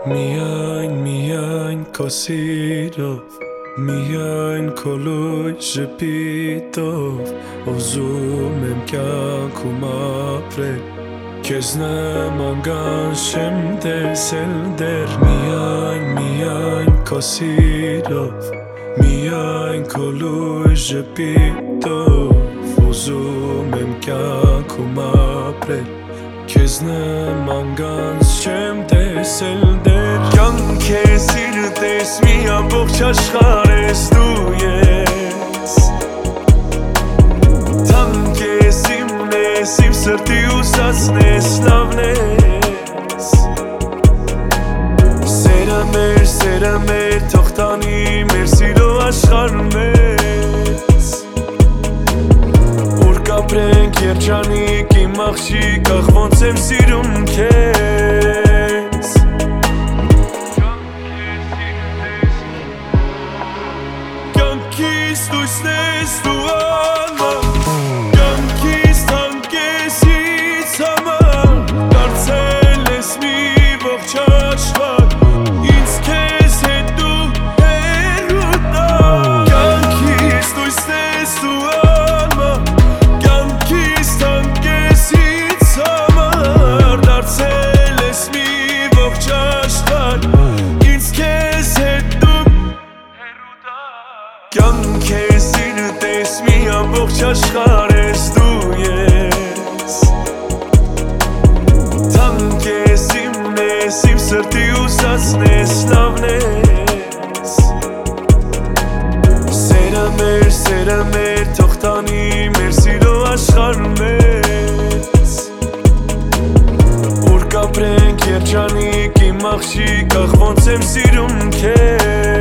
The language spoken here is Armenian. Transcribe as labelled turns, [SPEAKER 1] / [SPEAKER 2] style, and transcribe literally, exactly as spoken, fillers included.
[SPEAKER 1] Միայն, միայն քո սիրով, միայն քո լույս ժպիտով ուզում եմ կյանքում ապրել, քեզ նման կանչ չեմ տեսել դեռ Միայն, միայն քո սիրով, միայն քո լույս ժպիտով ուզում եմ կյանքում ապրել, քեզ նման կանչ չեմ տեսել դեռ Կյանք ես սիրտես մի ամբողջ աշխարհ ես դու ես Թանկ ես իմն ես իմ սրտի ուսածն ես լավն ես Սերը մեր, սերը մեր թող տանի մեր սիրո աշխարհ մեծ Ուր կապրենք երջանիկ իմ աղջիկ ախ ոնց եմ սիրում քեզ Կյանքիս լույսն ես դու անմար Կյանքիս թանկ ես ինձ համար Դարձել ես մի ողջ աշխարհ Ինձ քեզ հետ դու հեռու տար Կյանքիս լույսն ես դու անմար Կյանքիս թանկ ես ինձ համար Դարձել ես մի ողջ աշխարհ Ինձ քեզ հետ դու հեռու տար Կյանք ես սիրտես մի ամբողջ աշխարհ ես դու ես Թանկ ես իմն ես իմ սրտի ուսածն ես լավն ես Սերը մեր, սերը մեր թող տանի մեր սիրո աշխարհ մեծ Ուր կապրենք երջանիկ իմ աղջիկ ախ ոնց եմ սիրում քեզ